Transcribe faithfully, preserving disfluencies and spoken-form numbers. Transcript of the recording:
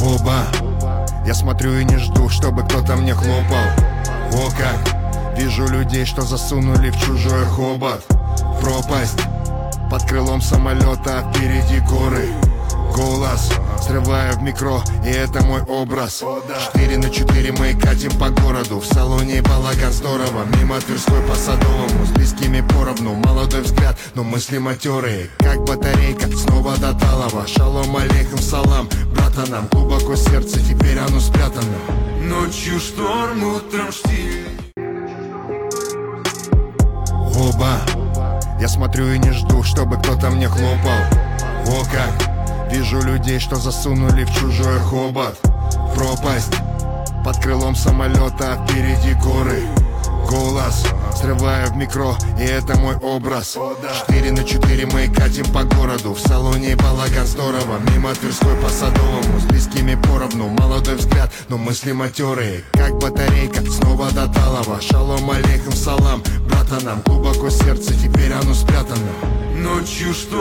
Оба, я смотрю и не жду, чтобы кто-то мне хлопал. О как, вижу людей, что засунули в чужой хобот. Пропасть, под крылом самолета, а впереди горы. Голос, срываю в микро, и это мой образ. Четыре на четыре мы катим по городу. В салоне балаган здорово, мимо Тверской по Садовому. С близкими поровну, молодой взгляд, но мысли матерые. Как батарейка, снова до талого. Шалом алейкум салам, братанам. Глубоко сердце, теперь оно спрятано. Ночью шторм, утром штиль. Оба, я смотрю и не жду, чтобы кто-то мне хлопал. О как, вижу людей, что засунули в чужой хобот. Пропасть, под крылом самолета, а впереди горы. Голос, срываю в микро, и это мой образ. Четыре на четыре мы катим по городу. В салоне балаган здорово, мимо Тверской по Садовому. С близкими поровну, молодой взгляд, но мысли матерые. Как батарейка, снова до талого. Шалом алейкум салам, братанам. Глубоко сердце, теперь оно спрятано. Ночью шторм.